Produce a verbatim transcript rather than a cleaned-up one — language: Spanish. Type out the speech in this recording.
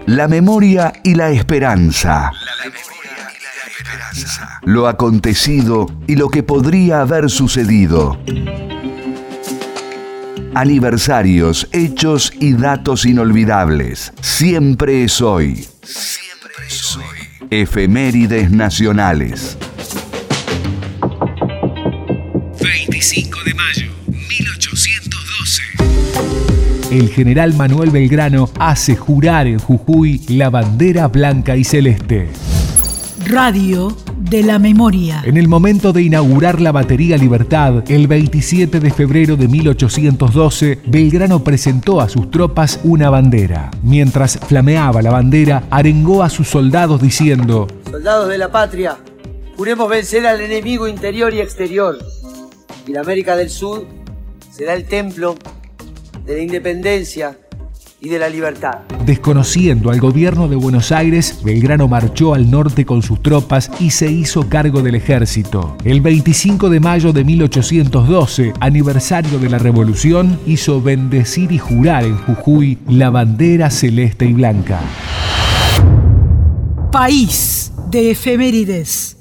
La memoria y la esperanza. Lo acontecido y lo que podría haber sucedido. Aniversarios, hechos y datos inolvidables. Siempre es hoy. Siempre es hoy. Efemérides nacionales. veinticinco de mayo, mil ochocientos doce. El general Manuel Belgrano hace jurar en Jujuy la bandera blanca y celeste. Radio de la memoria. En el momento de inaugurar la Batería Libertad, el veintisiete de febrero de mil ochocientos doce, Belgrano presentó a sus tropas una bandera. Mientras flameaba la bandera, arengó a sus soldados diciendo: soldados de la patria, juremos vencer al enemigo interior y exterior, y la América del Sur será el templo de la independencia y de la libertad. Desconociendo al gobierno de Buenos Aires, Belgrano marchó al norte con sus tropas y se hizo cargo del ejército. El veinticinco de mayo de mil ochocientos doce, aniversario de la Revolución, hizo bendecir y jurar en Jujuy la bandera celeste y blanca. País de efemérides.